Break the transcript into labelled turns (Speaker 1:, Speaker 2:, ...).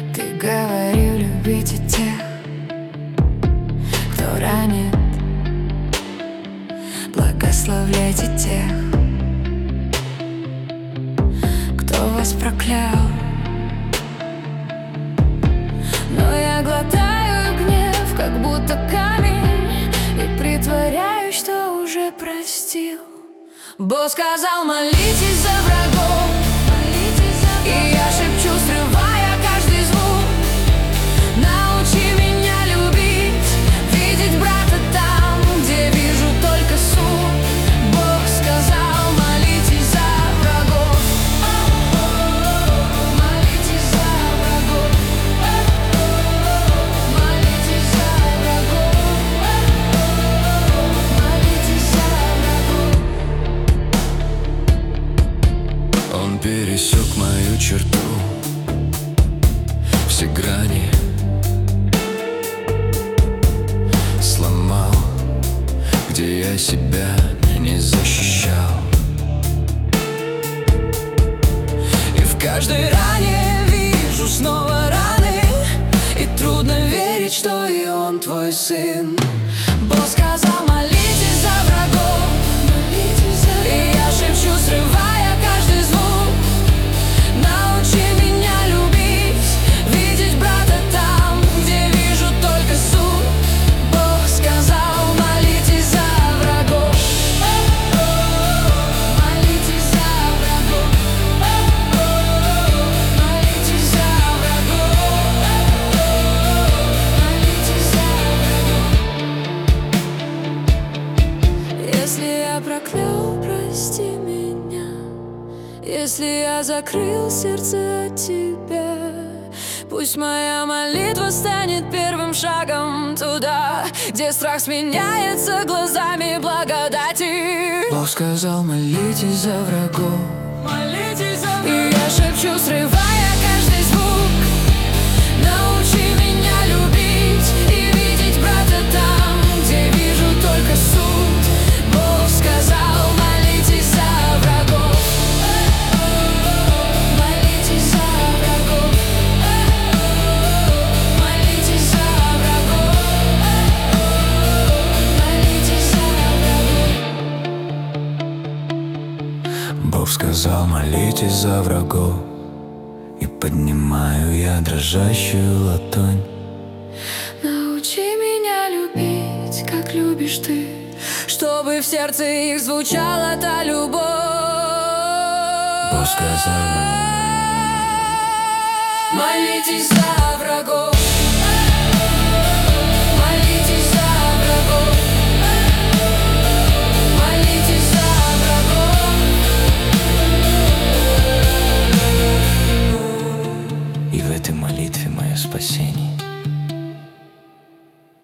Speaker 1: Ты говорил любить и тех, кто ранит, благословляйте тех, кто вас проклял. Но я глотаю гнев, как будто камень, и притворяюсь, что уже простил. Бог сказал: молитесь за врагов, и я шепчу, срывая каждый звук: научи меня любить, видеть брата там, где вижу только суд. Бог сказал: молитесь за врагов, молитесь за врагов, молитесь за врагов, молитесь за врагов.
Speaker 2: Он пересек мою черту, все грани сломал, где я себя не защищал.
Speaker 1: И в каждой ране вижу снова раны, и трудно верить, что и он твой сын. Бог сказал: молитесь за врагов, и я шепчу, срывая каждый звук: научи меня любить, видеть брата там, где вижу только суд. Бог сказал: молитесь за врагов, молитесь за врагов, молитесь за врагов, молитесь за врагов. Если я проклял, прости меня. Если я закрыл сердце от тебя, пусть моя молитва станет первым шагом туда, где страх сменяется глазами благодати.
Speaker 2: Бог сказал: молитесь за врагов,
Speaker 1: И я шепчу, срывая каждый звук: научи меня любить и видеть брата там, где вижу только суд. Бог сказал: молитесь за врагов, молитесь за врагов, молитесь за врагов, молитесь за врагов.
Speaker 2: Бог сказал: молитесь за врагов. И поднимаю я дрожащую ладонь.
Speaker 1: Научи меня любить, как любишь ты, чтобы в сердце их звучала та любовь.
Speaker 2: Бог сказал:
Speaker 1: молитесь за